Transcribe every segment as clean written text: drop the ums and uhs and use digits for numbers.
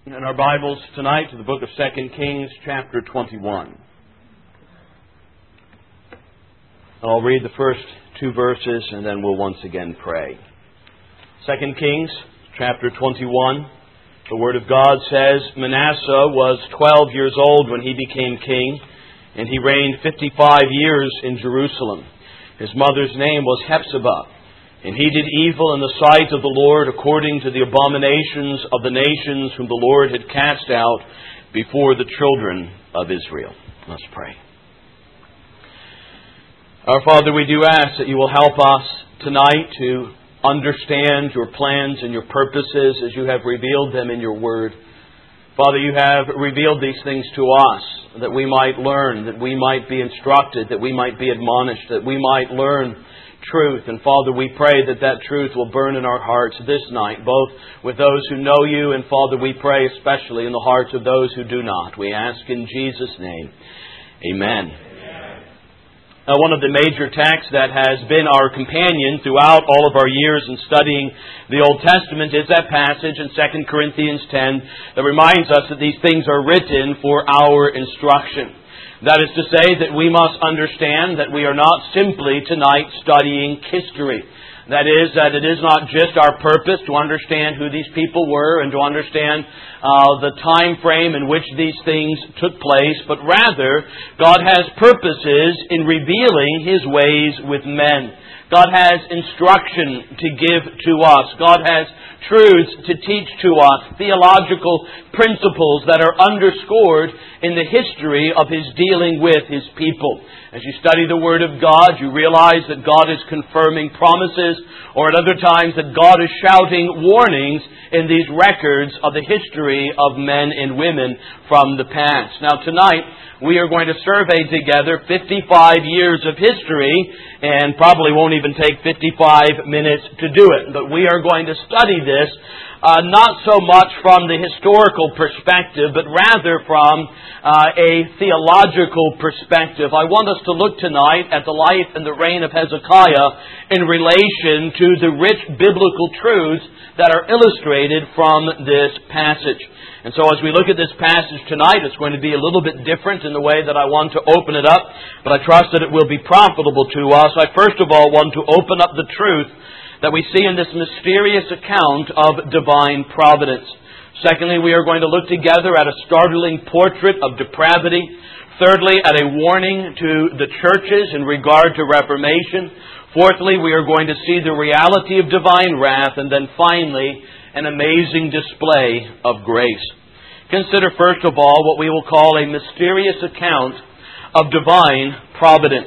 In our Bibles tonight to the book of 2 Kings, chapter 21. I'll read the first two verses and then we'll once again pray. 2 Kings, chapter 21. The Word of God says, Manasseh was 12 years old when he became king, and he reigned 55 years in Jerusalem. His mother's name was Hephzibah. And he did evil in the sight of the Lord according to the abominations of the nations whom the Lord had cast out before the children of Israel. Let's pray. Our Father, we do ask that you will help us tonight to understand your plans and your purposes as you have revealed them in your Word. Father, you have revealed these things to us that we might learn, that we might be instructed, that we might be admonished, that we might learn truth. And Father, we pray that that truth will burn in our hearts this night, both with those who know you, and Father, we pray especially in the hearts of those who do not. We ask in Jesus' name. Amen. Now, one of the major texts that has been our companion throughout all of our years in studying the Old Testament is that passage in 2 Corinthians 10 that reminds us that these things are written for our instruction. That is to say that we must understand that we are not simply tonight studying history. That is, that it is not just our purpose to understand who these people were and to understand the time frame in which these things took place, but rather God has purposes in revealing His ways with men. God has instruction to give to us. God has truths to teach to us, theological principles that are underscored in the history of His dealing with His people. As you study the Word of God, you realize that God is confirming promises, or at other times that God is shouting warnings in these records of the history of men and women from the past. Now tonight, we are going to survey together 55 years of history, and probably won't even take 55 minutes to do it. But we are going to study this not so much from the historical perspective, but rather from a theological perspective. I want us to look tonight at the life and the reign of Hezekiah in relation to the rich biblical truths that are illustrated from this passage. And so as we look at this passage tonight, it's going to be a little bit different in the way that I want to open it up, but I trust that it will be profitable to us. I first of all want to open up the truth that we see in this mysterious account of divine providence. Secondly, we are going to look together at a startling portrait of depravity. Thirdly, at a warning to the churches in regard to reformation. Fourthly, we are going to see the reality of divine wrath. And then finally, an amazing display of grace. Consider first of all what we will call a mysterious account of divine providence.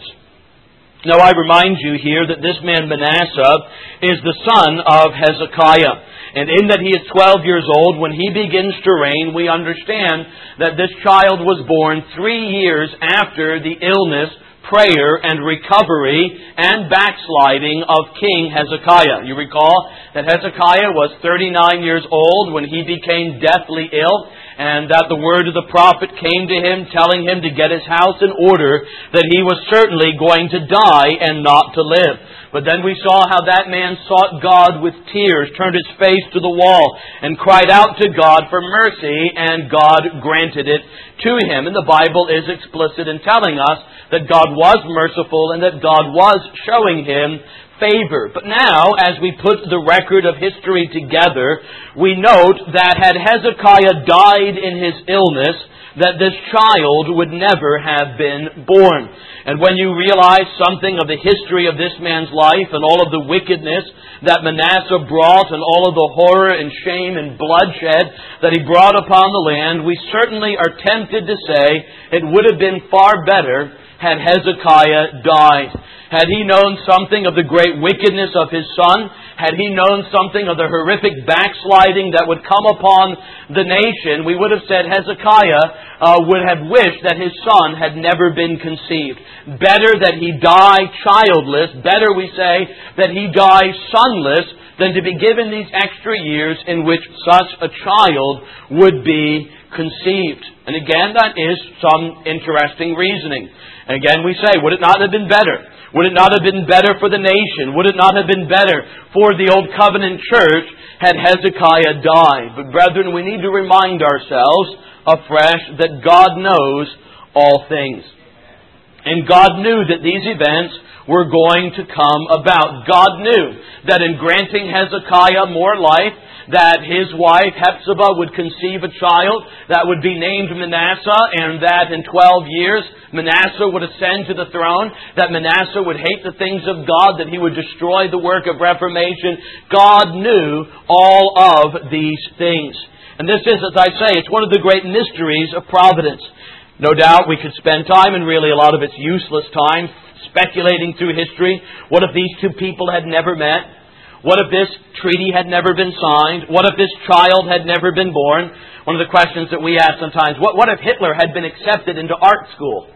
Now I remind you here that this man Manasseh is the son of Hezekiah. And in that he is 12 years old, when he begins to reign, we understand that this child was born 3 years after the illness, prayer, and recovery and backsliding of King Hezekiah. You recall that Hezekiah was 39 years old when he became deathly ill, and that the word of the prophet came to him telling him to get his house in order, that he was certainly going to die and not to live. But then we saw how that man sought God with tears, turned his face to the wall, and cried out to God for mercy, and God granted it to him. And the Bible is explicit in telling us that God was merciful and that God was showing him favor. But now, as we put the record of history together, we note that had Hezekiah died in his illness, that this child would never have been born. And when you realize something of the history of this man's life and all of the wickedness that Manasseh brought and all of the horror and shame and bloodshed that he brought upon the land, we certainly are tempted to say it would have been far better had Hezekiah died. Had he known something of the great wickedness of his son, had he known something of the horrific backsliding that would come upon the nation, we would have said Hezekiah would have wished that his son had never been conceived. Better that he die childless, better we say that he die sonless, than to be given these extra years in which such a child would be conceived. And again, that is some interesting reasoning. And again, we say, would it not have been better? Would it not have been better for the nation? Would it not have been better for the Old Covenant church had Hezekiah died? But brethren, we need to remind ourselves afresh that God knows all things. And God knew that these events were going to come about. God knew that in granting Hezekiah more life, that his wife Hephzibah would conceive a child that would be named Manasseh, and that in 12 years Manasseh would ascend to the throne, that Manasseh would hate the things of God, that he would destroy the work of Reformation. God knew all of these things. And this is, as I say, it's one of the great mysteries of providence. No doubt we could spend time, and really a lot of it's useless time, speculating through history. What if these two people had never met? What if this treaty had never been signed? What if this child had never been born? One of the questions that we ask sometimes, what if Hitler had been accepted into art school?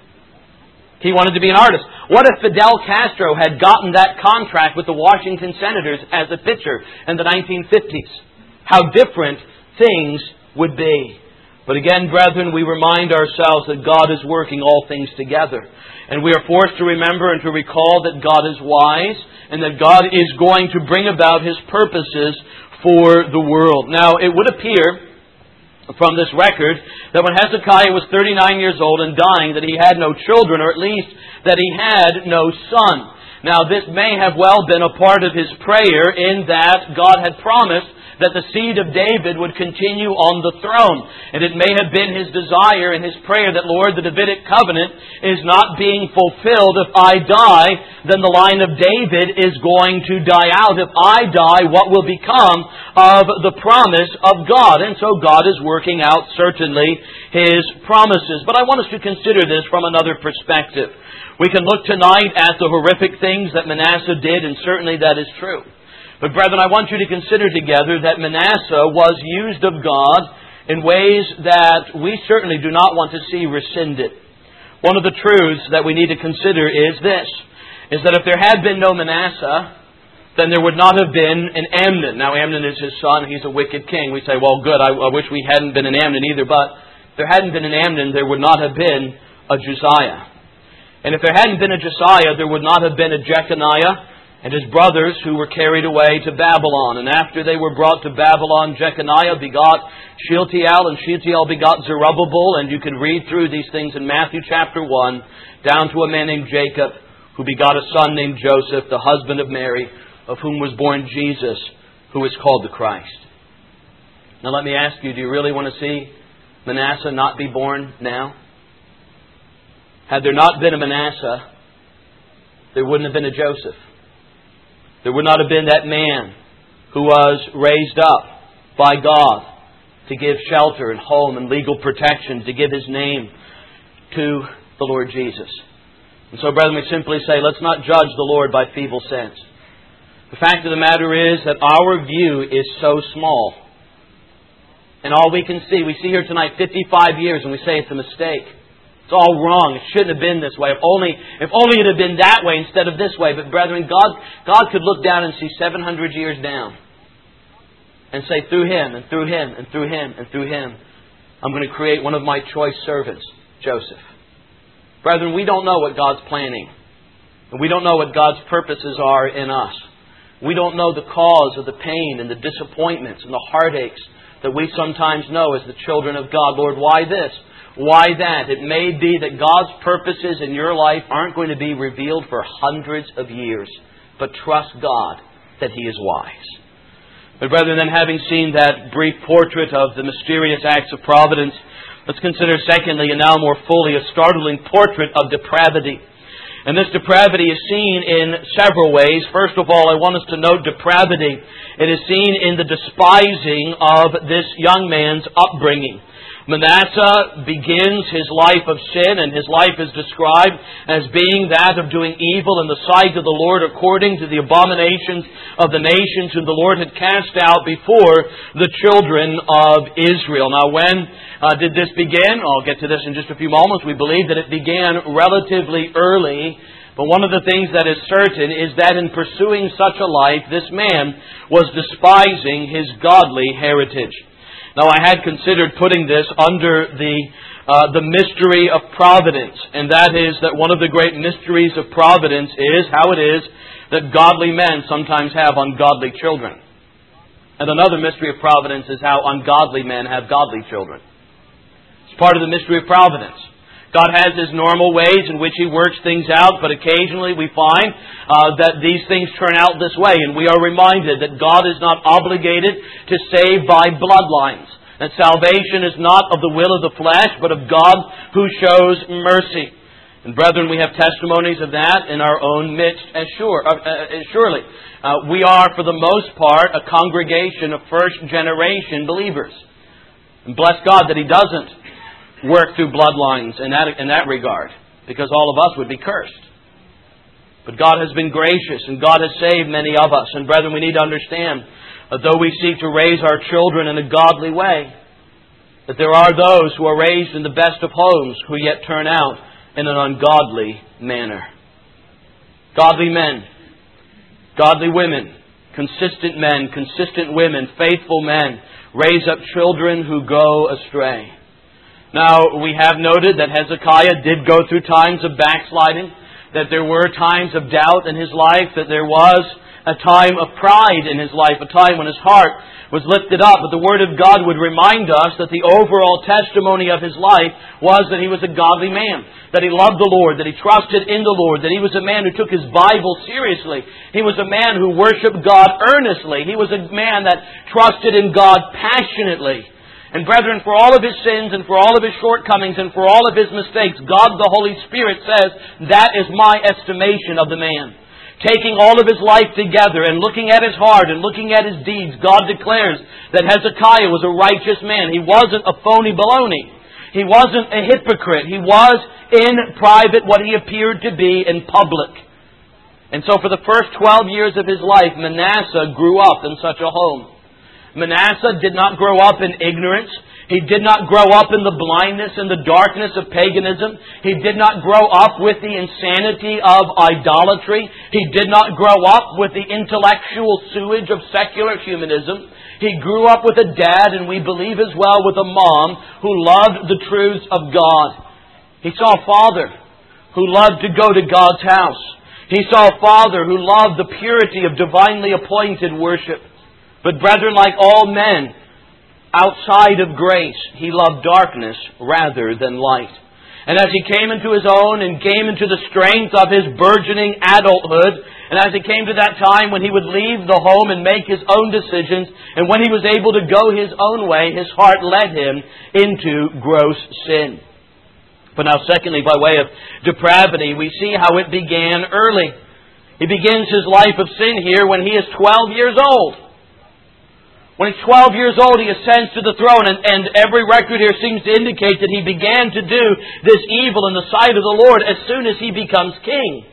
He wanted to be an artist. What if Fidel Castro had gotten that contract with the Washington Senators as a pitcher in the 1950s? How different things would be. But again, brethren, we remind ourselves that God is working all things together. And we are forced to remember and to recall that God is wise and that God is going to bring about His purposes for the world. Now, it would appear from this record that when Hezekiah was 39 years old and dying, that he had no children, or at least that he had no son. Now, this may have well been a part of his prayer, in that God had promised that the seed of David would continue on the throne. And it may have been his desire and his prayer that, Lord, the Davidic covenant is not being fulfilled. If I die, then the line of David is going to die out. If I die, what will become of the promise of God? And so God is working out, certainly, His promises. But I want us to consider this from another perspective. We can look tonight at the horrific things that Manasseh did, and certainly that is true. But brethren, I want you to consider together that Manasseh was used of God in ways that we certainly do not want to see rescinded. One of the truths that we need to consider is this, is that if there had been no Manasseh, then there would not have been an Amnon. Now, Amnon is his son. He's a wicked king. We say, well, good, I wish we hadn't been an Amnon either. But if there hadn't been an Amnon, there would not have been a Josiah. And if there hadn't been a Josiah, there would not have been a Jeconiah and his brothers who were carried away to Babylon. And after they were brought to Babylon, Jeconiah begot Shealtiel, and Shealtiel begot Zerubbabel. And you can read through these things in Matthew chapter 1, down to a man named Jacob, who begot a son named Joseph, the husband of Mary, of whom was born Jesus, who is called the Christ. Now let me ask you, do you really want to see Manasseh not be born now? Had there not been a Manasseh, there wouldn't have been a Joseph. There would not have been that man who was raised up by God to give shelter and home and legal protection, to give His name to the Lord Jesus. And so, brethren, we simply say, let's not judge the Lord by feeble sense. The fact of the matter is that our view is so small. And all we can see, we see here tonight 55 years and we say it's a mistake. It's all wrong. It shouldn't have been this way. If only it had been that way instead of this way. But brethren, God could look down and see 700 years down and say, through him and through him and through him and through him, I'm going to create one of my choice servants, Joseph. Brethren, we don't know what God's planning. And we don't know what God's purposes are in us. We don't know the cause of the pain and the disappointments and the heartaches that we sometimes know as the children of God. Lord, why this? Why that? It may be that God's purposes in your life aren't going to be revealed for hundreds of years. But trust God that He is wise. But rather than having seen that brief portrait of the mysterious acts of providence, let's consider secondly, and now more fully, a startling portrait of depravity. And this depravity is seen in several ways. First of all, I want us to note depravity. It is seen in the despising of this young man's upbringing. Manasseh begins his life of sin, and his life is described as being that of doing evil in the sight of the Lord according to the abominations of the nations whom the Lord had cast out before the children of Israel. Now, when did this begin? I'll get to this in just a few moments. We believe that it began relatively early. But one of the things that is certain is that in pursuing such a life, this man was despising his godly heritage. Now, I had considered putting this under the mystery of providence, and that is that one of the great mysteries of providence is how it is that godly men sometimes have ungodly children. And another mystery of providence is how ungodly men have godly children. It's part of the mystery of providence. God has His normal ways in which He works things out, but occasionally we find that these things turn out this way, and we are reminded that God is not obligated to save by bloodlines, that salvation is not of the will of the flesh, but of God who shows mercy. And brethren, we have testimonies of that in our own midst, surely. We are, for the most part, a congregation of first-generation believers. And bless God that He doesn't work through bloodlines in that regard, because all of us would be cursed. But God has been gracious, and God has saved many of us. And brethren, we need to understand that though we seek to raise our children in a godly way, that there are those who are raised in the best of homes who yet turn out in an ungodly manner. Godly men, godly women, consistent men, consistent women, faithful men raise up children who go astray. Now, we have noted that Hezekiah did go through times of backsliding, that there were times of doubt in his life, that there was a time of pride in his life, a time when his heart was lifted up. But the Word of God would remind us that the overall testimony of his life was that he was a godly man, that he loved the Lord, that he trusted in the Lord, that he was a man who took his Bible seriously. He was a man who worshiped God earnestly. He was a man that trusted in God passionately. And brethren, for all of his sins and for all of his shortcomings and for all of his mistakes, God the Holy Spirit says, that is my estimation of the man. Taking all of his life together and looking at his heart and looking at his deeds, God declares that Hezekiah was a righteous man. He wasn't a phony baloney. He wasn't a hypocrite. He was in private what he appeared to be in public. And so for the first 12 years of his life, Manasseh grew up in such a home. Manasseh did not grow up in ignorance. He did not grow up in the blindness and the darkness of paganism. He did not grow up with the insanity of idolatry. He did not grow up with the intellectual sewage of secular humanism. He grew up with a dad, and we believe as well with a mom, who loved the truths of God. He saw a father who loved to go to God's house. He saw a father who loved the purity of divinely appointed worship. But brethren, like all men, outside of grace, he loved darkness rather than light. And as he came into his own and came into the strength of his burgeoning adulthood, and as he came to that time when he would leave the home and make his own decisions, and when he was able to go his own way, his heart led him into gross sin. But now secondly, by way of depravity, we see how it began early. He begins his life of sin here when he is 12 years old. When he's 12 years old, he ascends to the throne, and every record here seems to indicate that he began to do this evil in the sight of the Lord as soon as he becomes king.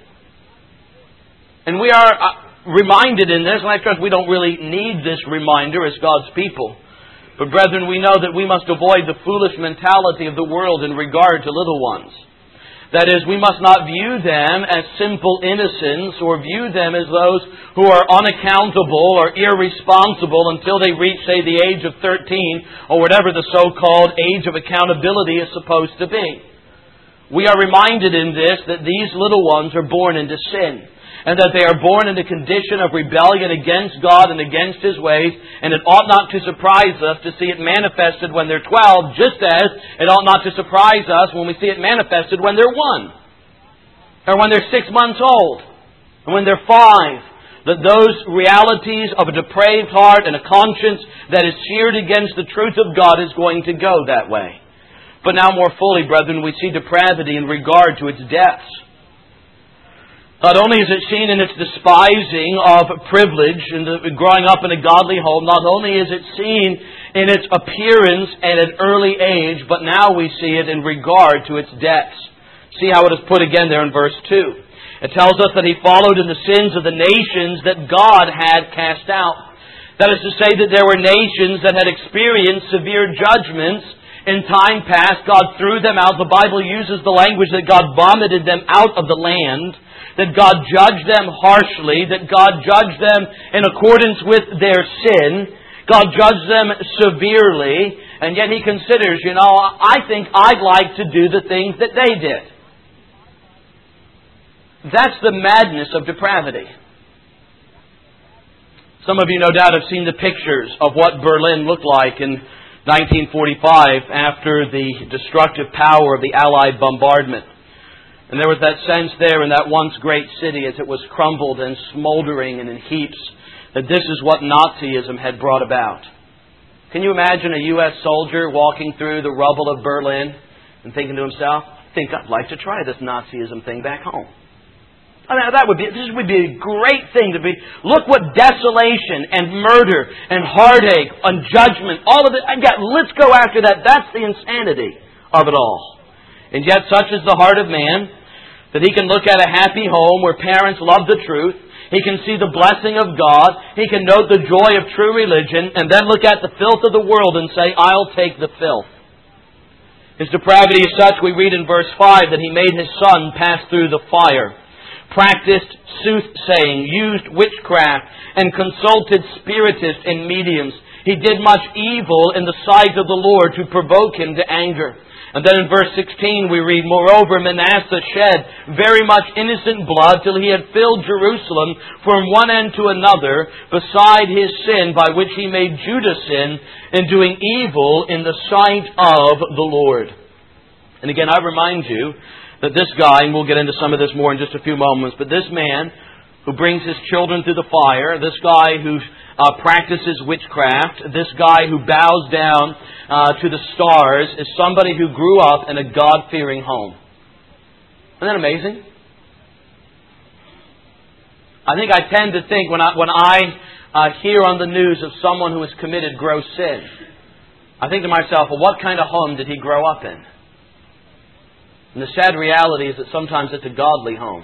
And we are reminded in this, and I trust we don't really need this reminder as God's people. But brethren, we know that we must avoid the foolish mentality of the world in regard to little ones. That is, we must not view them as simple innocents or view them as those who are unaccountable or irresponsible until they reach, say, the age of 13 or whatever the so-called age of accountability is supposed to be. We are reminded in this that these little ones are born into sin, and that they are born in a condition of rebellion against God and against His ways, and it ought not to surprise us to see it manifested when they're 12, just as it ought not to surprise us when we see it manifested when they're 1, or when they're 6 months old, and when they're 5, that those realities of a depraved heart and a conscience that is seared against the truth of God is going to go that way. But now more fully, brethren, we see depravity in regard to its depths. Not only is it seen in its despising of privilege and growing up in a godly home, not only is it seen in its appearance at an early age, but now we see it in regard to its depths. See how it is put again there in verse 2. It tells us that he followed in the sins of the nations that God had cast out. That is to say that there were nations that had experienced severe judgments in time past. God threw them out. The Bible uses the language that God vomited them out of the land, that God judged them harshly, that God judged them in accordance with their sin. God judged them severely, and yet He considers, I think I'd like to do the things that they did. That's the madness of depravity. Some of you no doubt have seen the pictures of what Berlin looked like in 1945 after the destructive power of the Allied bombardment. And there was that sense there in that once great city as it was crumbled and smoldering and in heaps, that this is what Nazism had brought about. Can you imagine a U.S. soldier walking through the rubble of Berlin and thinking to himself, I think I'd like to try this Nazism thing back home. I mean, this would be a great thing to be. Look what desolation and murder and heartache and judgment, all of it. Let's go after that. That's the insanity of it all. And yet such is the heart of man that he can look at a happy home where parents love the truth. He can see the blessing of God. He can note the joy of true religion and then look at the filth of the world and say, I'll take the filth. His depravity is such, we read in verse 5, that he made his son pass through the fire, practiced soothsaying, used witchcraft, and consulted spiritists and mediums. He did much evil in the sight of the Lord to provoke Him to anger. And then in verse 16 we read, Moreover, Manasseh shed very much innocent blood till he had filled Jerusalem from one end to another, beside his sin by which he made Judah sin in doing evil in the sight of the Lord. And again, I remind you that this guy, and we'll get into some of this more in just a few moments, but this man who brings his children through the fire, this guy who practices witchcraft, this guy who bows down to the stars, is somebody who grew up in a God-fearing home. Isn't that amazing? I think I tend to think when I hear on the news of someone who has committed gross sin, I think to myself, well, what kind of home did he grow up in? And the sad reality is that sometimes it's a godly home.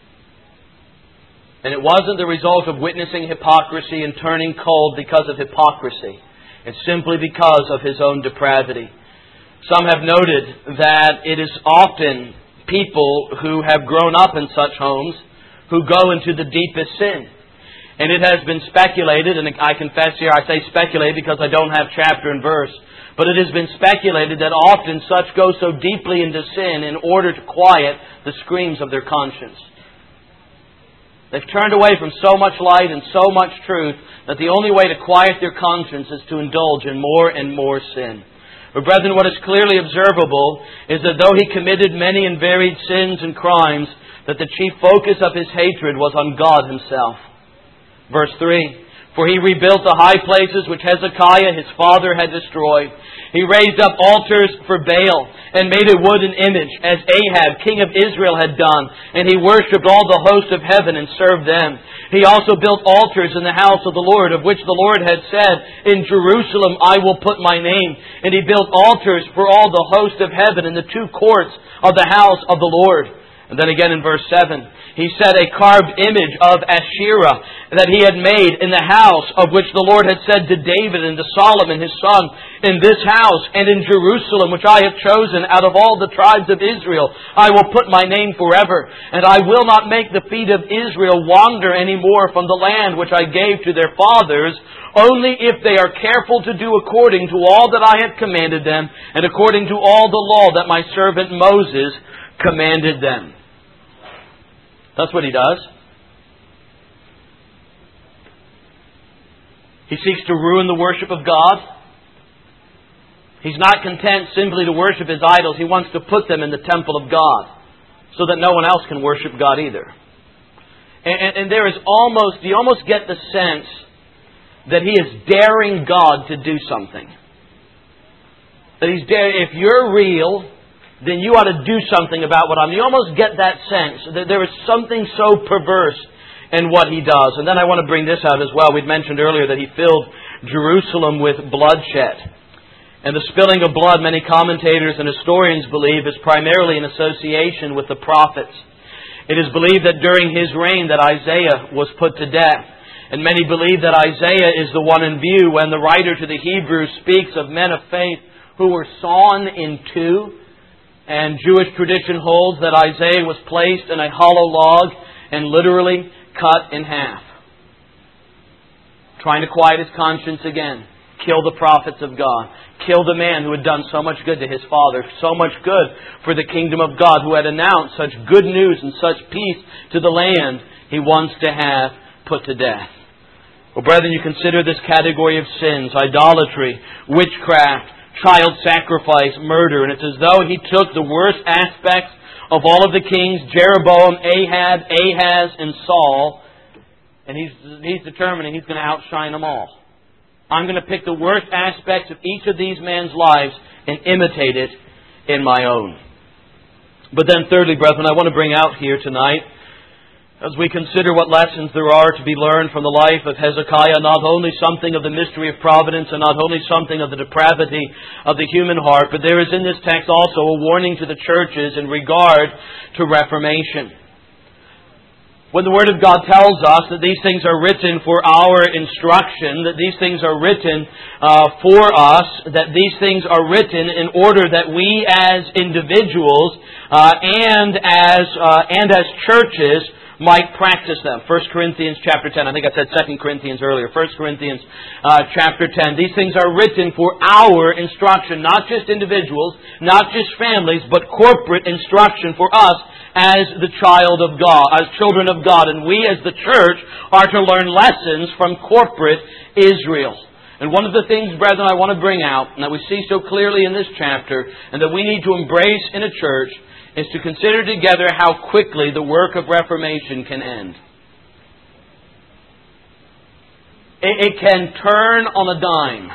And it wasn't the result of witnessing hypocrisy and turning cold because of hypocrisy. It's simply because of his own depravity. Some have noted that it is often people who have grown up in such homes who go into the deepest sin. And it has been speculated, and I confess here, I say speculate because I don't have chapter and verse, but it has been speculated that often such go so deeply into sin in order to quiet the screams of their conscience. They've turned away from so much light and so much truth that the only way to quiet their conscience is to indulge in more and more sin. But brethren, what is clearly observable is that though he committed many and varied sins and crimes, that the chief focus of his hatred was on God Himself. Verse 3, For he rebuilt the high places which Hezekiah his father had destroyed. He raised up altars for Baal and made a wooden image, as Ahab, king of Israel, had done. And he worshipped all the host of heaven and served them. He also built altars in the house of the Lord, of which the Lord had said, In Jerusalem I will put my name. And he built altars for all the host of heaven in the two courts of the house of the Lord. And then again in verse 7, he set a carved image of Asherah that he had made in the house of which the Lord had said to David and to Solomon his son, In this house and in Jerusalem, which I have chosen out of all the tribes of Israel, I will put my name forever. And I will not make the feet of Israel wander any more from the land which I gave to their fathers, only if they are careful to do according to all that I have commanded them, and according to all the law that my servant Moses commanded them. That's what he does. He seeks to ruin the worship of God. He's not content simply to worship his idols. He wants to put them in the temple of God so that no one else can worship God either. And there is you almost get the sense that he is daring God to do something. That if you're real, then you ought to do something about what I'm. You almost get that sense that there is something so perverse in what he does. And then I want to bring this out as well. We'd mentioned earlier that he filled Jerusalem with bloodshed. And the spilling of blood, many commentators and historians believe, is primarily in association with the prophets. It is believed that during his reign that Isaiah was put to death. And many believe that Isaiah is the one in view when the writer to the Hebrews speaks of men of faith who were sawn in two. And Jewish tradition holds that Isaiah was placed in a hollow log and literally cut in half, trying to quiet his conscience again. kill the prophets of God, kill the man who had done so much good to his father, so much good for the kingdom of God, who had announced such good news and such peace to the land, he wants to have put to death. Well, brethren, you consider this category of sins: idolatry, witchcraft, child sacrifice, murder, and it's as though he took the worst aspects of all of the kings, Jeroboam, Ahab, Ahaz, and Saul, and he's determining he's going to outshine them all. I'm going to pick the worst aspects of each of these men's lives and imitate it in my own. But then thirdly, brethren, I want to bring out here tonight, as we consider what lessons there are to be learned from the life of Hezekiah, not only something of the mystery of providence and not only something of the depravity of the human heart, but there is in this text also a warning to the churches in regard to reformation. When the Word of God tells us that these things are written for our instruction, that these things are written for us, that these things are written in order that we as individuals and as churches might practice them. 1 Corinthians chapter 10. I think I said 2 Corinthians earlier. 1 Corinthians chapter 10. These things are written for our instruction, not just individuals, not just families, but corporate instruction for us as the child of God, as children of God. And we as the church are to learn lessons from corporate Israel. And one of the things, brethren, I want to bring out, and that we see so clearly in this chapter, and that we need to embrace in a church, is to consider together how quickly the work of Reformation can end. It can turn on a dime.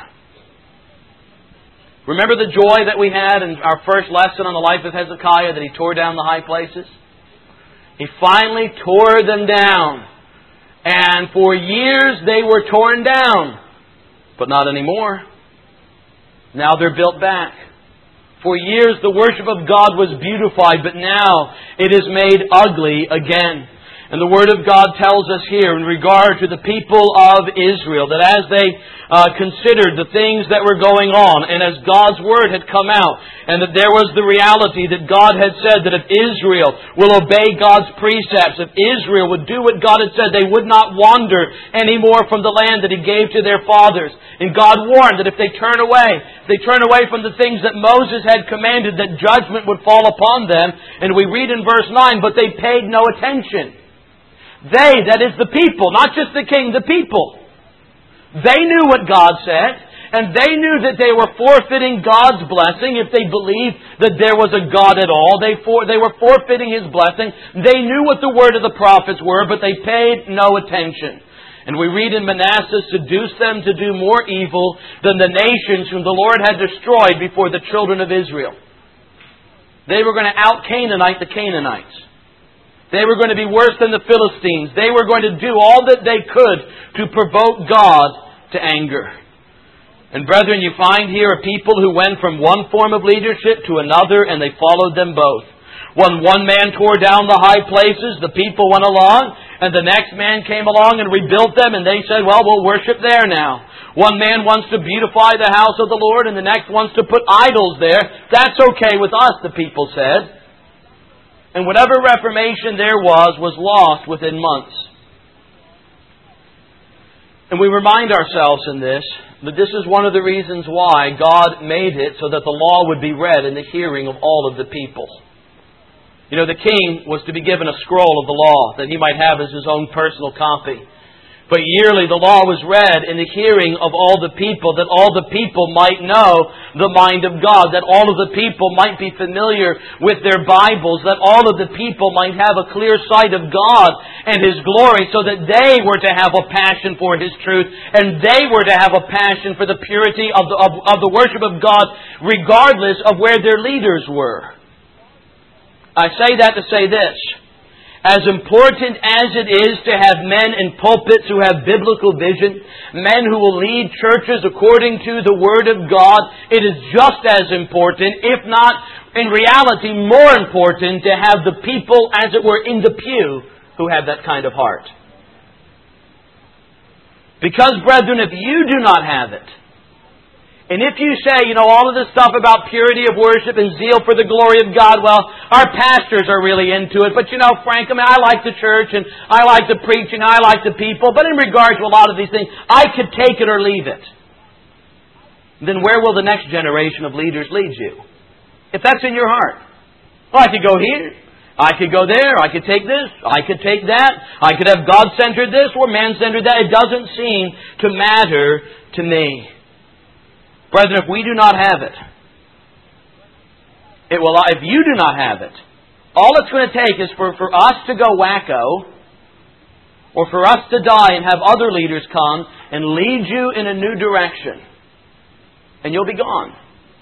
Remember the joy that we had in our first lesson on the life of Hezekiah, that he tore down the high places? He finally tore them down. And for years they were torn down. But not anymore. Now they're built back. For years the worship of God was beautified, but now it is made ugly again. And the Word of God tells us here in regard to the people of Israel that as they considered the things that were going on, and as God's Word had come out, and that there was the reality that God had said that if Israel will obey God's precepts, if Israel would do what God had said, they would not wander anymore from the land that He gave to their fathers. And God warned that if they turn away from the things that Moses had commanded, that judgment would fall upon them. And we read in verse 9, but they paid no attention. They, that is the people, not just the king, the people. They knew what God said, and they knew that they were forfeiting God's blessing if they believed that there was a God at all. They were forfeiting His blessing. They knew what the word of the prophets were, but they paid no attention. And we read in Manasseh seduced them to do more evil than the nations whom the Lord had destroyed before the children of Israel. They were going to out-Canaanite the Canaanites. They were going to be worse than the Philistines. They were going to do all that they could to provoke God to anger. And brethren, you find here a people who went from one form of leadership to another, and they followed them both. When one man tore down the high places, the people went along, and the next man came along and rebuilt them, and they said, well, we'll worship there now. One man wants to beautify the house of the Lord, and the next wants to put idols there. That's okay with us, the people said. And whatever reformation there was lost within months. And we remind ourselves in this that this is one of the reasons why God made it so that the law would be read in the hearing of all of the people. You know, the king was to be given a scroll of the law that he might have as his own personal copy. But yearly the law was read in the hearing of all the people, that all the people might know the mind of God, that all of the people might be familiar with their Bibles, that all of the people might have a clear sight of God and His glory, so that they were to have a passion for His truth, and they were to have a passion for the purity of the worship of God, regardless of where their leaders were. I say that to say this. As important as it is to have men in pulpits who have biblical vision, men who will lead churches according to the Word of God, it is just as important, if not in reality more important, to have the people, as it were, in the pew who have that kind of heart. Because, brethren, if you do not have it, and if you say, all of this stuff about purity of worship and zeal for the glory of God, well, our pastors are really into it. But Frank, I like the church and I like the preaching, I like the people. But in regard to a lot of these things, I could take it or leave it. then where will the next generation of leaders lead you? If that's in your heart. Well, I could go here. I could go there. I could take this. I could take that. I could have God-centered this or man-centered that. It doesn't seem to matter to me. Brethren, if we do not have it, if you do not have it, all it's going to take is for us to go wacko, or for us to die and have other leaders come and lead you in a new direction. And you'll be gone.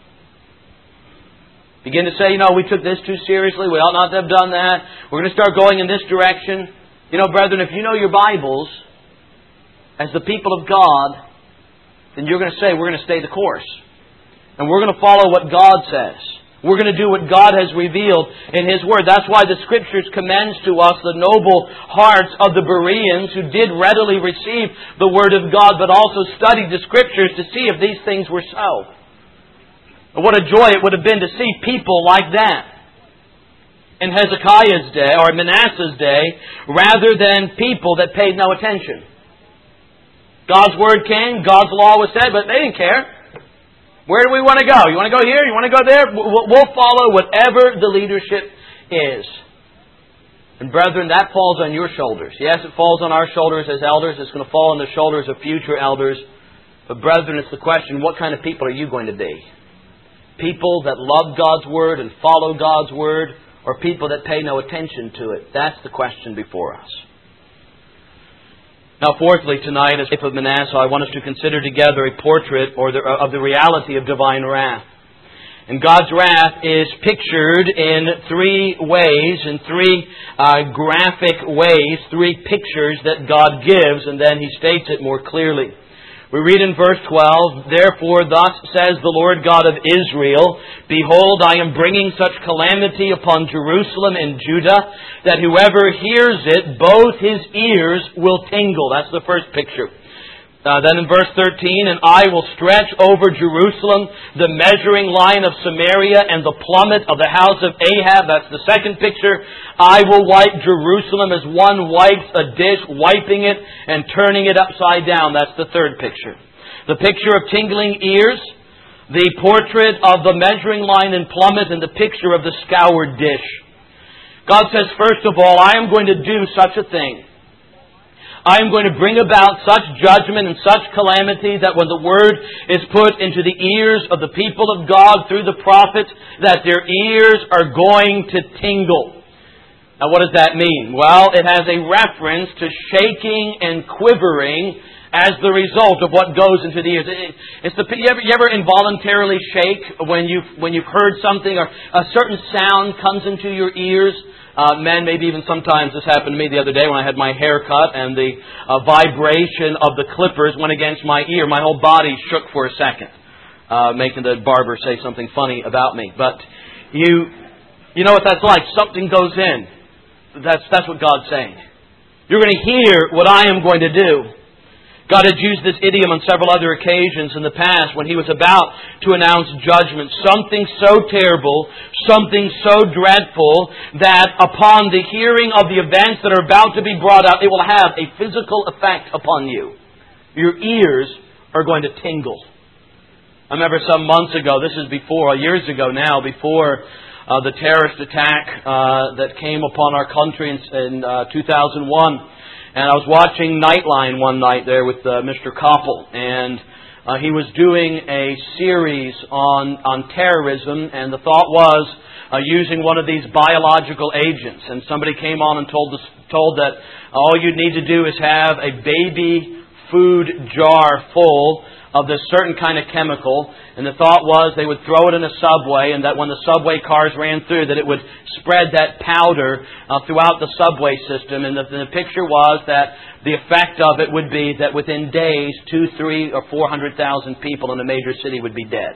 Begin to say, we took this too seriously. We ought not to have done that. We're going to start going in this direction. Brethren, if you know your Bibles as the people of God, then you're going to say, we're going to stay the course. And we're going to follow what God says. We're going to do what God has revealed in His Word. That's why the Scriptures commends to us the noble hearts of the Bereans who did readily receive the Word of God, but also studied the Scriptures to see if these things were so. And what a joy it would have been to see people like that in Hezekiah's day, or Manasseh's day, rather than people that paid no attention. God's Word came, God's law was said, but they didn't care. Where do we want to go? You want to go here? You want to go there? We'll follow whatever the leadership is. And brethren, that falls on your shoulders. Yes, it falls on our shoulders as elders. It's going to fall on the shoulders of future elders. But brethren, it's the question, what kind of people are you going to be? People that love God's Word and follow God's Word, or people that pay no attention to it? That's the question before us. Now, fourthly, tonight, as life of Manasseh, I want us to consider together a portrait of the reality of divine wrath. And God's wrath is pictured in three ways, in three graphic ways, three pictures that God gives, and then He states it more clearly. We read in verse 12, "Therefore thus says the Lord God of Israel, Behold, I am bringing such calamity upon Jerusalem and Judah, that whoever hears it, both his ears will tingle." That's the first picture. Then in verse 13, "And I will stretch over Jerusalem the measuring line of Samaria and the plummet of the house of Ahab." That's the second picture. "I will wipe Jerusalem as one wipes a dish, wiping it and turning it upside down." That's the third picture. The picture of tingling ears, the portrait of the measuring line and plummet, and the picture of the scoured dish. God says, first of all, I am going to do such a thing. I am going to bring about such judgment and such calamity that when the Word is put into the ears of the people of God through the prophets, that their ears are going to tingle. Now what does that mean? Well, it has a reference to shaking and quivering as the result of what goes into the ears. You ever involuntarily shake when you've heard something, or a certain sound comes into your ears? Men, maybe even sometimes this happened to me the other day when I had my hair cut and the vibration of the clippers went against my ear. My whole body shook for a second, making the barber say something funny about me. But you know what that's like. Something goes in. That's what God's saying. You're going to hear what I am going to do. God had used this idiom on several other occasions in the past when He was about to announce judgment. Something so terrible, something so dreadful, that upon the hearing of the events that are about to be brought up, it will have a physical effect upon you. Your ears are going to tingle. I remember some months ago, this is years ago now, before the terrorist attack that came upon our country in 2001. And I was watching Nightline one night there with Mr. Koppel, and he was doing a series on terrorism, and the thought was using one of these biological agents. And somebody came on and told that all you need to do is have a baby food jar full of this certain kind of chemical, and the thought was they would throw it in a subway, and that when the subway cars ran through, that it would spread that powder throughout the subway system. And the picture was that the effect of it would be that within days, 200,000, 300,000, or 400,000 people in a major city would be dead.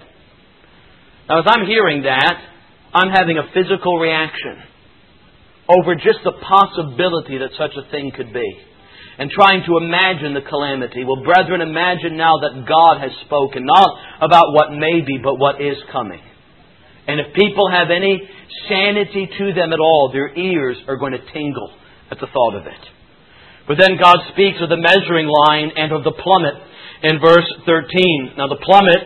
Now, as I'm hearing that, I'm having a physical reaction over just the possibility that such a thing could be, and trying to imagine the calamity. Well, brethren, imagine now that God has spoken, not about what may be, but what is coming. And if people have any sanity to them at all, their ears are going to tingle at the thought of it. But then God speaks of the measuring line and of the plummet in verse 13. Now the plummet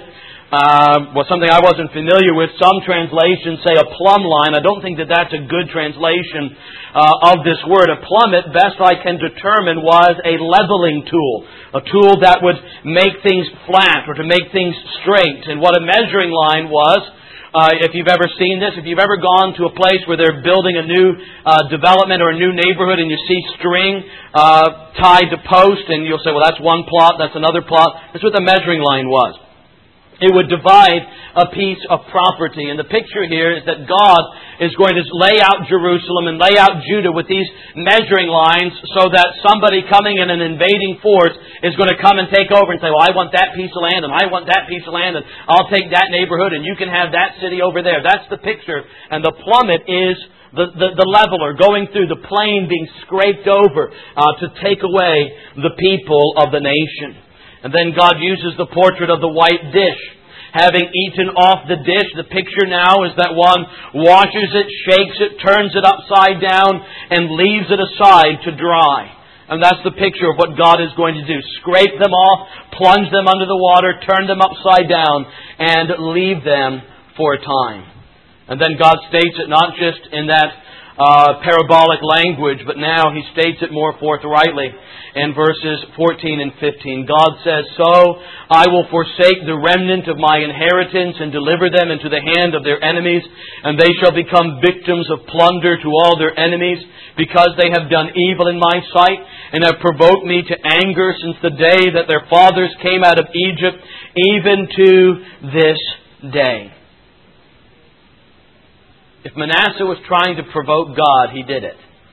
something I wasn't familiar with. Some translations say a plumb line. I don't think that that's a good translation of this word. A plummet, best I can determine, was a leveling tool. A tool that would make things flat or to make things straight. And what a measuring line was, if you've ever seen this, if you've ever gone to a place where they're building a new development or a new neighborhood and you see string tied to post and you'll say, well, that's one plot, that's another plot. That's what the measuring line was. It would divide a piece of property. And the picture here is that God is going to lay out Jerusalem and lay out Judah with these measuring lines so that somebody coming in an invading force is going to come and take over and say, well, I want that piece of land and I want that piece of land and I'll take that neighborhood and you can have that city over there. That's the picture. And the plummet is the leveler going through the plain being scraped over to take away the people of the nation. And then God uses the portrait of the white dish. Having eaten off the dish, the picture now is that one washes it, shakes it, turns it upside down, and leaves it aside to dry. And that's the picture of what God is going to do. Scrape them off, plunge them under the water, turn them upside down, and leave them for a time. And then God states it not just in that parabolic language, but now He states it more forthrightly in verses 14 and 15. God says, so I will forsake the remnant of my inheritance and deliver them into the hand of their enemies, and they shall become victims of plunder to all their enemies, because they have done evil in my sight, and have provoked me to anger since the day that their fathers came out of Egypt, even to this day. If Manasseh was trying to provoke God, he did it.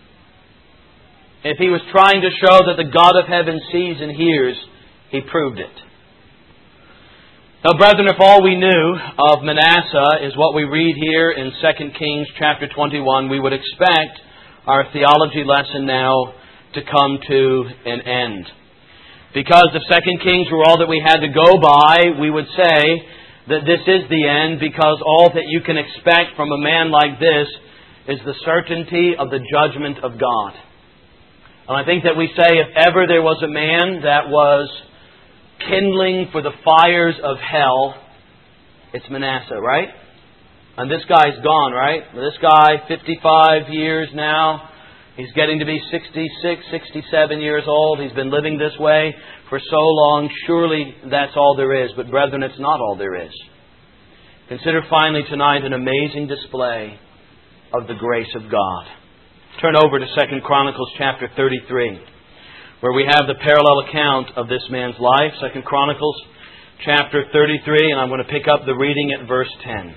If he was trying to show that the God of heaven sees and hears, he proved it. Now, brethren, if all we knew of Manasseh is what we read here in 2 Kings chapter 21, we would expect our theology lesson now to come to an end. Because if 2 Kings were all that we had to go by, we would say that this is the end, because all that you can expect from a man like this is the certainty of the judgment of God. And I think that we say if ever there was a man that was kindling for the fires of hell, it's Manasseh, right? And this guy's gone, right? This guy, 55 years now. He's getting to be 66, 67 years old. He's been living this way for so long. Surely that's all there is. But brethren, it's not all there is. Consider finally tonight an amazing display of the grace of God. Turn over to 2 Chronicles chapter 33, where we have the parallel account of this man's life. 2 Chronicles chapter 33, and I'm going to pick up the reading at verse 10.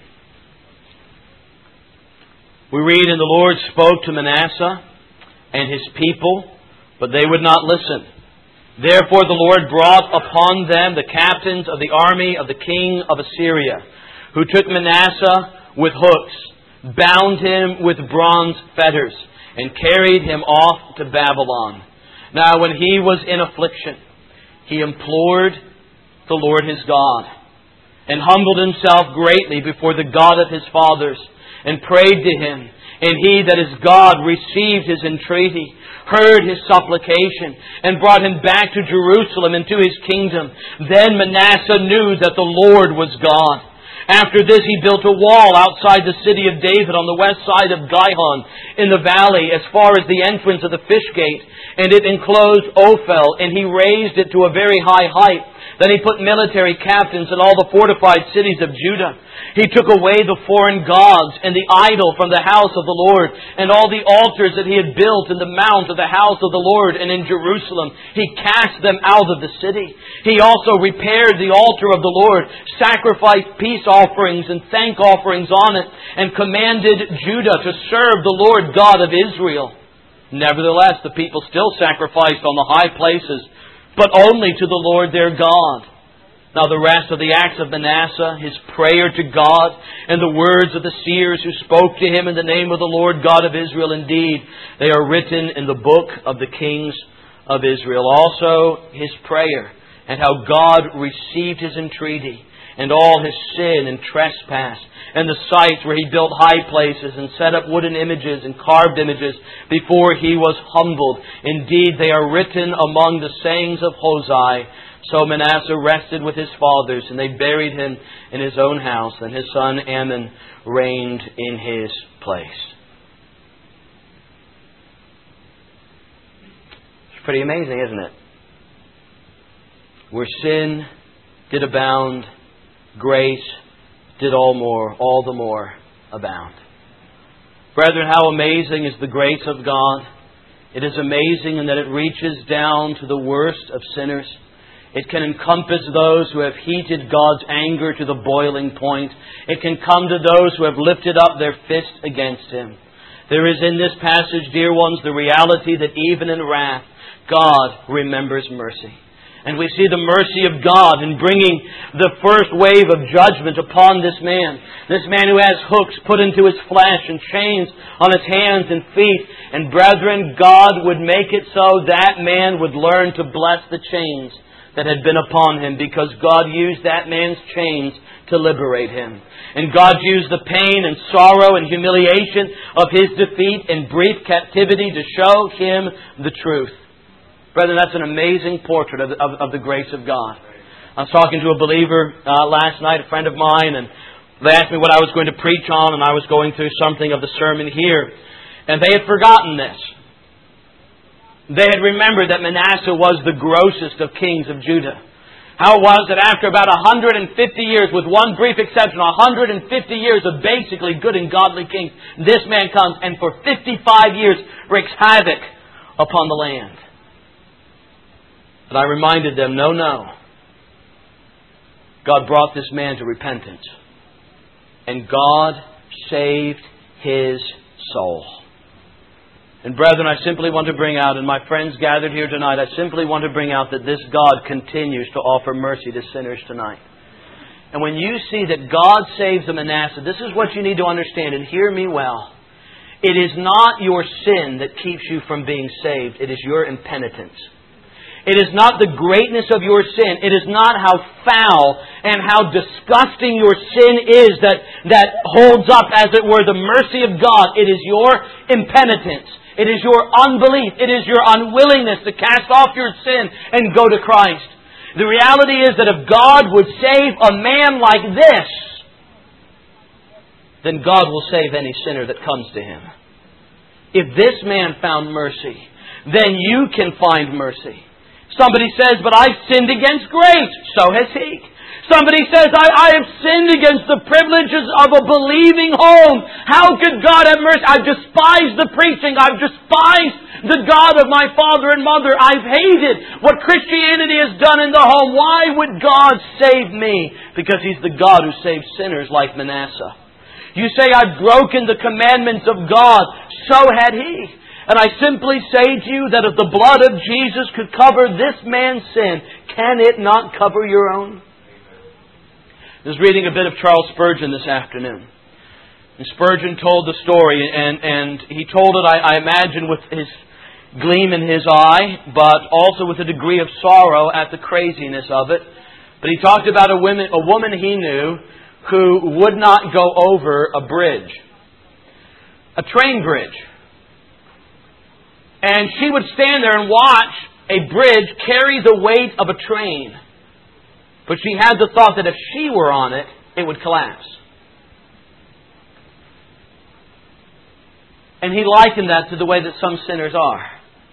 We read, and the Lord spoke to Manasseh and his people, but they would not listen. Therefore the Lord brought upon them the captains of the army of the king of Assyria, who took Manasseh with hooks, bound him with bronze fetters, and carried him off to Babylon. Now when he was in affliction, he implored the Lord his God, and humbled himself greatly before the God of his fathers, and prayed to Him. And He, that is God, received his entreaty, heard his supplication, and brought him back to Jerusalem and to his kingdom. Then Manasseh knew that the Lord was God. After this he built a wall outside the city of David on the west side of Gihon in the valley as far as the entrance of the fish gate. And it enclosed Ophel, and he raised it to a very high height. Then he put military captains in all the fortified cities of Judah. He took away the foreign gods and the idol from the house of the Lord, and all the altars that he had built in the mount of the house of the Lord and in Jerusalem. He cast them out of the city. He also repaired the altar of the Lord, sacrificed peace offerings and thank offerings on it, and commanded Judah to serve the Lord God of Israel. Nevertheless, the people still sacrificed on the high places, but only to the Lord their God. Now the rest of the acts of Manasseh, his prayer to God, and the words of the seers who spoke to him in the name of the Lord God of Israel, indeed, they are written in the book of the kings of Israel. Also his prayer, and how God received his entreaty, and all his sin and trespass, and the sites where he built high places and set up wooden images and carved images before he was humbled. Indeed, they are written among the sayings of Hosea, So Manasseh rested with his fathers, and they buried him in his own house, and his son Amon reigned in his place. It's pretty amazing, isn't it? Where sin did abound, grace did all the more abound. Brethren, how amazing is the grace of God. It is amazing in that it reaches down to the worst of sinners. It can encompass those who have heated God's anger to the boiling point. It can come to those who have lifted up their fist against Him. There is in this passage, dear ones, the reality that even in wrath, God remembers mercy. And we see the mercy of God in bringing the first wave of judgment upon this man. This man who has hooks put into his flesh and chains on his hands and feet. And brethren, God would make it so that man would learn to bless the chains that had been upon him, because God used that man's chains to liberate him. And God used the pain and sorrow and humiliation of his defeat and brief captivity to show him the truth. Brethren, that's an amazing portrait of the grace of God. I was talking to a believer last night, a friend of mine, and they asked me what I was going to preach on, and I was going through something of the sermon here. And they had forgotten this. They had remembered that Manasseh was the grossest of kings of Judah. How it was that after about 150 years, with one brief exception, 150 years of basically good and godly kings, this man comes and for 55 years wreaks havoc upon the land. But I reminded them, no. God brought this man to repentance. And God saved his soul. And brethren, I simply want to bring out, and my friends gathered here tonight, I simply want to bring out that this God continues to offer mercy to sinners tonight. And when you see that God saves a Manasseh, this is what you need to understand, and hear me well. It is not your sin that keeps you from being saved. It is your impenitence. It is not the greatness of your sin. It is not how foul and how disgusting your sin is that holds up, as it were, the mercy of God. It is your impenitence. It is your unbelief. It is your unwillingness to cast off your sin and go to Christ. The reality is that if God would save a man like this, then God will save any sinner that comes to Him. If this man found mercy, then you can find mercy. Somebody says, but I've sinned against grace. So has he. Somebody says, I have sinned against the privileges of a believing home. How could God have mercy? I've despised the preaching. I've despised the God of my father and mother. I've hated what Christianity has done in the home. Why would God save me? Because He's the God who saves sinners like Manasseh. You say, I've broken the commandments of God. So had he. And I simply say to you that if the blood of Jesus could cover this man's sin, can it not cover your own? I was reading a bit of Charles Spurgeon this afternoon. And Spurgeon told the story, and he told it, I imagine, with his gleam in his eye, but also with a degree of sorrow at the craziness of it. But he talked about a woman he knew who would not go over a bridge. A train bridge. And she would stand there and watch a bridge carry the weight of a train. But she had the thought that if she were on it, it would collapse. And he likened that to the way that some sinners are.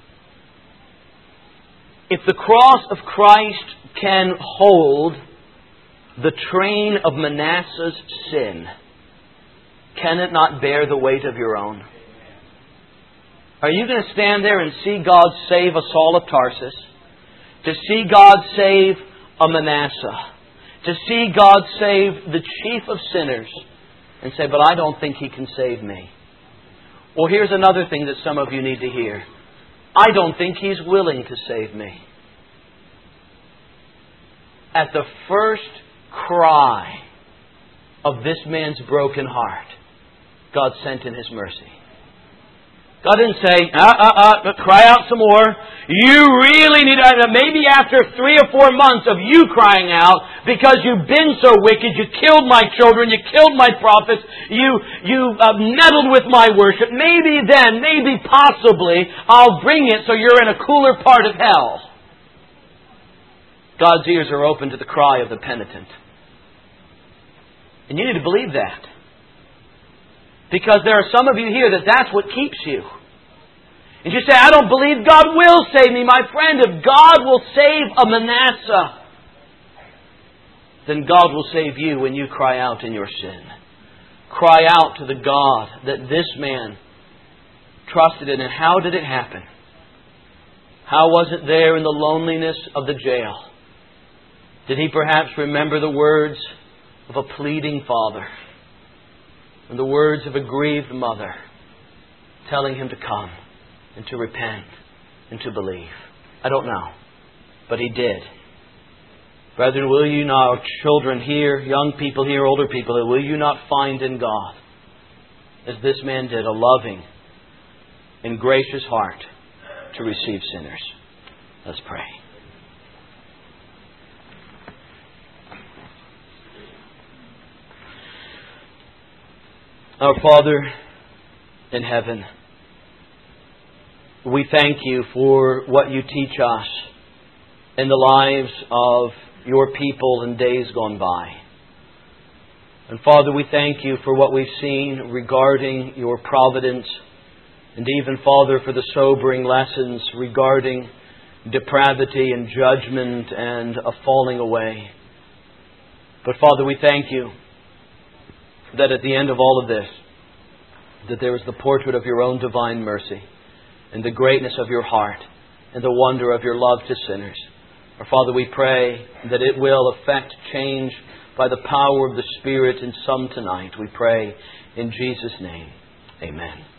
If the cross of Christ can hold the train of Manasseh's sin, can it not bear the weight of your own? Are you going to stand there and see God save a Saul of Tarsus? To see God save a Manasseh? To see God save the chief of sinners? And say, but I don't think He can save me. Well, here's another thing that some of you need to hear. I don't think He's willing to save me. At the first cry of this man's broken heart, God sent in His mercy. God didn't say, cry out some more. You really need to, maybe after 3 or 4 months of you crying out, because you've been so wicked, you killed my children, you killed my prophets, you meddled with my worship, maybe then, maybe possibly, I'll bring it so you're in a cooler part of hell. God's ears are open to the cry of the penitent. And you need to believe that. Because there are some of you here that's what keeps you. And you say, I don't believe God will save me. My friend, if God will save a Manasseh, then God will save you when you cry out in your sin. Cry out to the God that this man trusted in. And how did it happen? How was it there in the loneliness of the jail? Did he perhaps remember the words of a pleading father and the words of a grieved mother telling him to come and to repent and to believe? I don't know. But he did. Brethren, will you not, children here, young people here, older people here, will you not find in God, as this man did, a loving and gracious heart to receive sinners? Let's pray. Our Father in heaven, we thank You for what You teach us in the lives of Your people in days gone by. And Father, we thank You for what we've seen regarding Your providence, and even, Father, for the sobering lessons regarding depravity and judgment and a falling away. But Father, we thank You that at the end of all of this, that there is the portrait of Your own divine mercy and the greatness of Your heart and the wonder of Your love to sinners. Our Father, we pray that it will effect change by the power of the Spirit in some tonight. We pray in Jesus' name. Amen.